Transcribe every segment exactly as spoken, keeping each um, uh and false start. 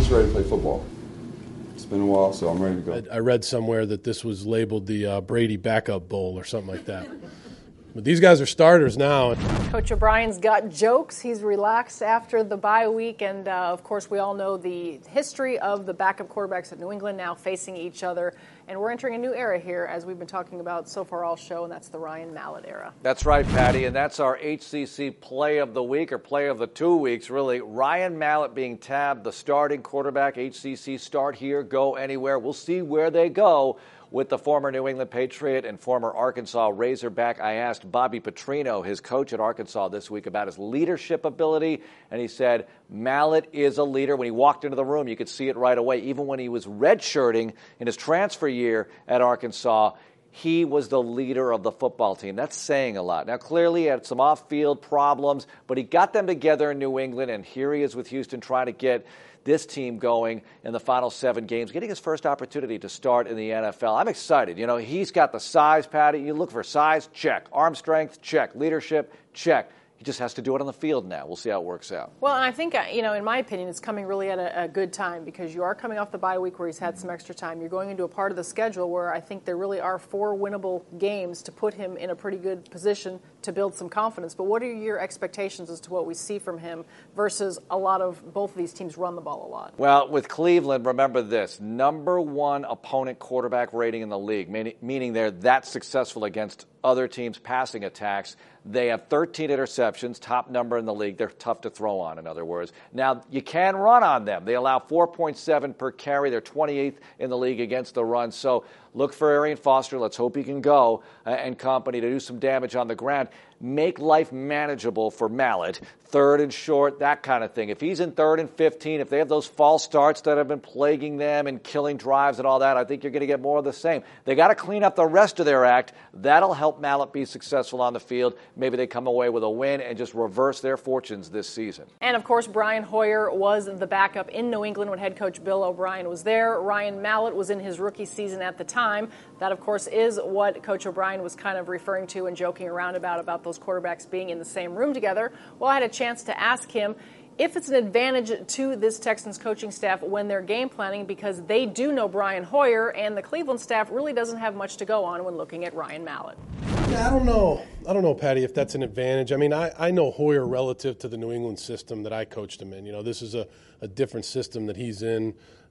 just ready to play football. It's been a while, so I'm ready to go. I read somewhere that this was labeled the uh, Brady Backup Bowl or something like that. But these guys are starters now. Coach O'Brien's got jokes. He's relaxed after the bye week. And, uh, of course, we all know the history of the backup quarterbacks at New England now facing each other. And we're entering a new era here, as we've been talking about so far all show, and that's the Ryan Mallett era. That's right, Patty, and that's our H C C play of the week, or play of the two weeks, really. Ryan Mallett being tabbed the starting quarterback. H C C start here, go anywhere. We'll see where they go with the former New England Patriot and former Arkansas Razorback. I asked Bobby Petrino, his coach at Arkansas this week, about his leadership ability, and he said Mallett is a leader. When he walked into the room, you could see it right away. Even when he was redshirting in his transfer year at Arkansas, he was the leader of the football team. That's saying a lot. Now, clearly, he had some off-field problems, but he got them together in New England, and here he is with Houston trying to get this team going in the final seven games, getting his first opportunity to start in the N F L. I'm excited. You know, he's got the size, Patty. You look for size, check. Arm strength, check. Leadership, check. He just has to do it on the field now. We'll see how it works out. Well, and I think, you know, in my opinion, it's coming really at a, a good time because you are coming off the bye week where he's had some extra time. You're going into a part of the schedule where I think there really are four winnable games to put him in a pretty good position to build some confidence. But what are your expectations as to what we see from him versus a lot of both of these teams run the ball a lot? Well, with Cleveland, remember this, number one opponent quarterback rating in the league, meaning, meaning they're that successful against other teams' passing attacks. They have thirteen interceptions, top number in the league. They're tough to throw on, in other words. Now, you can run on them. They allow four point seven per carry. They're twenty-eighth in the league against the run. So look for Arian Foster. Let's hope he can go uh, and company to do some damage on the ground. Make life manageable for Mallett. Third and short, that kind of thing. If he's in third and fifteen, if they have those false starts that have been plaguing them and killing drives and all that, I think you're going to get more of the same. They got to clean up the rest of their act. That'll help Mallett be successful on the field. Maybe they come away with a win and just reverse their fortunes this season. And, of course, Brian Hoyer was the backup in New England when head coach Bill O'Brien was there. Ryan Mallett was in his rookie season at the time. That, of course, is what Coach O'Brien was kind of referring to and joking around about, about those quarterbacks being in the same room together. Well, I had a chance to ask him if it's an advantage to this Texans coaching staff when they're game planning because they do know Brian Hoyer and the Cleveland staff really doesn't have much to go on when looking at Ryan Mallett. Yeah, I don't know. I don't know, Patty, if that's an advantage. I mean, I, I know Hoyer relative to the New England system that I coached him in. You know, this is a, a different system that he's in.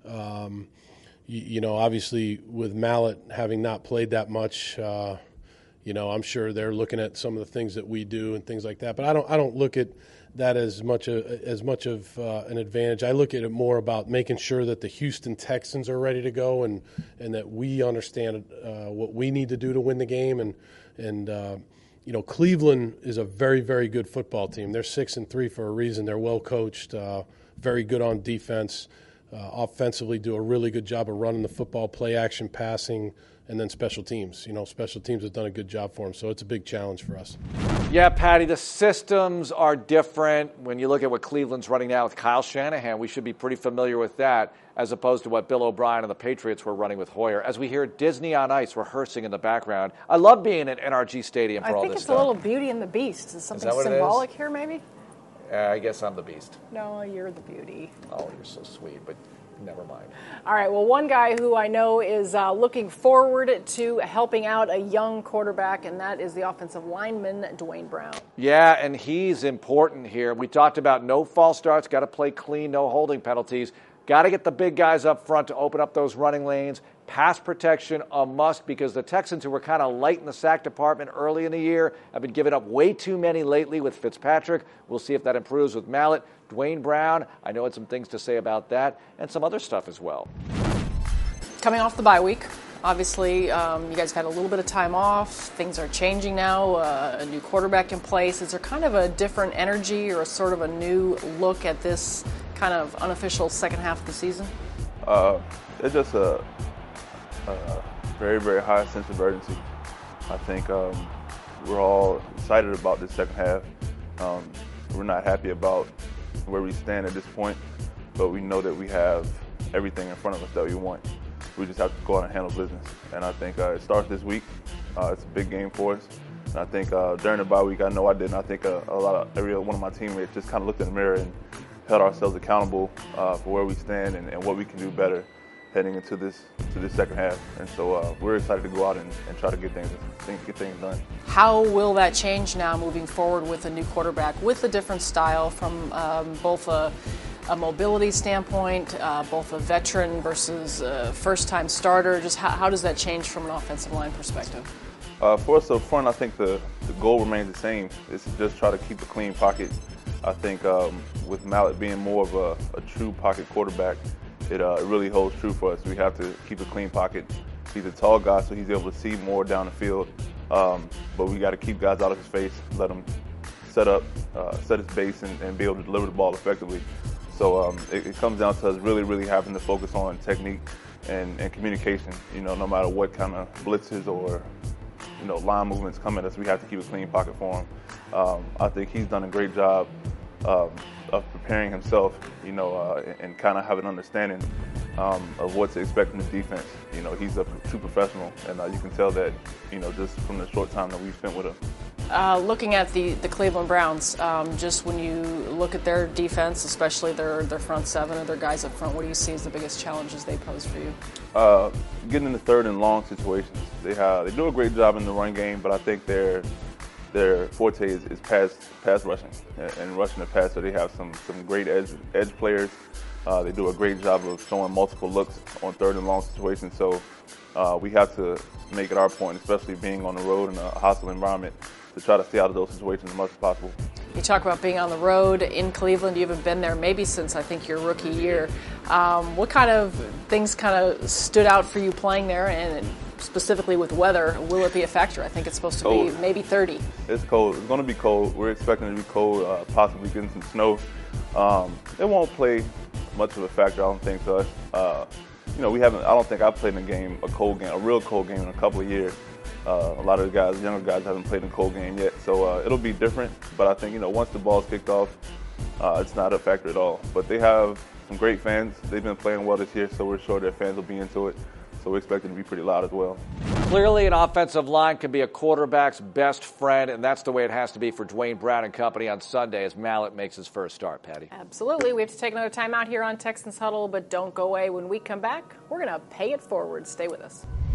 Um, you, you know, obviously with Mallett having not played that much, uh, you know, I'm sure they're looking at some of the things that we do and things like that. But I don't I don't look at that as much a, as much of uh, an advantage. I look at it more about making sure that the Houston Texans are ready to go and, and that we understand uh, what we need to do to win the game. And, and uh, you know, Cleveland is a very, very good football team. They're six and three for a reason. They're well coached, uh, very good on defense, uh, offensively do a really good job of running the football, play action, passing, and then special teams. You know, special teams have done a good job for them, so it's a big challenge for us. Yeah, Patty, the systems are different. When you look at what Cleveland's running now with Kyle Shanahan, we should be pretty familiar with that as opposed to what Bill O'Brien and the Patriots were running with Hoyer. As we hear Disney on Ice rehearsing in the background, I love being at N R G Stadium for I all this think it's stuff. a little Beauty and the Beast. Is something Is that what symbolic it is? here, maybe? Uh, I guess I'm the Beast. No, you're the Beauty. Oh, you're so sweet, but never mind. All right, well, one guy who I know is uh, looking forward to helping out a young quarterback, and that is the offensive lineman, Dwayne Brown. Yeah, and he's important here. We talked about no false starts, got to play clean, no holding penalties. Got to get the big guys up front to open up those running lanes. Pass protection a must because the Texans, who were kind of light in the sack department early in the year, have been giving up way too many lately with Fitzpatrick. We'll see if that improves with Mallett. Dwayne Brown, I know had some things to say about that and some other stuff as well. Coming off the bye week, obviously um, you guys have had a little bit of time off. Things are changing now, uh, a new quarterback in place. Is there kind of a different energy or a sort of a new look at this kind of unofficial second half of the season? Uh, it's just a, a very, very high sense of urgency. I think um, we're all excited about this second half. Um, we're not happy about where we stand at this point, but we know that we have everything in front of us that we want. We just have to go out and handle business. And I think uh, it starts this week. Uh, it's a big game for us. And I think uh, during the bye week, I know I did, and I think uh, a lot of every one of my teammates just kind of looked in the mirror and held ourselves accountable uh, for where we stand and, and what we can do better heading into this to this second half. And so uh, we're excited to go out and, and try to get things get things done. How will that change now moving forward with a new quarterback with a different style from um, both a, a mobility standpoint, uh, both a veteran versus a first-time starter? Just how, how does that change from an offensive line perspective? Uh, for us up front, I think the, the goal remains the same. It's to just try to keep a clean pocket. I think um, with Mallett being more of a, a true pocket quarterback, it uh, really holds true for us. We have to keep a clean pocket. He's a tall guy, so he's able to see more down the field. Um, but we got to keep guys out of his face, let him set up, uh, set his base, and, and be able to deliver the ball effectively. So um, it, it comes down to us really, really having to focus on technique and, and communication. You know, no matter what kind of blitzes or you know line movements come at us, we have to keep a clean pocket for him. Um, I think he's done a great job um, of preparing himself, you know, uh, and, and kind of have an understanding um, of what to expect from the defense. You know, he's a true professional, and uh, you can tell that, you know, just from the short time that we've spent with him. Uh, looking at the, the Cleveland Browns, um, just when you look at their defense, especially their, their front seven or their guys up front, what do you see as the biggest challenges they pose for you? Uh, getting in the third and long situations. They have, they do a great job in the run game, but I think their their forte is, is pass pass rushing and, and rushing the pass. So they have some some great edge edge players. Uh, they do a great job of showing multiple looks on third and long situations. So uh, we have to make it our point, especially being on the road in a hostile environment, to try to stay out of those situations as much as possible. You talk about being on the road in Cleveland. You haven't been there maybe since, I think, your rookie year. Um, what kind of things kind of stood out for you playing there, and specifically with weather? Will it be a factor? I think it's supposed to cold. be maybe thirty. It's cold. It's going to be cold. We're expecting it to be cold, uh, possibly getting some snow. Um, it won't play much of a factor, I don't think, to us. Uh, you know, we haven't, I don't think I've played in a game, a cold game, a real cold game in a couple of years. Uh, a lot of the guys, younger guys, haven't played in a cold game yet, so uh, it'll be different. But I think, you know, once the ball's kicked off, uh, it's not a factor at all. But they have some great fans. They've been playing well this year, so we're sure their fans will be into it. So we expect it to be pretty loud as well. Clearly, an offensive line can be a quarterback's best friend, and that's the way it has to be for Dwayne Brown and company on Sunday as Mallett makes his first start, Patty. Absolutely. We have to take another time out here on Texans Huddle, but don't go away. When we come back, we're going to pay it forward. Stay with us.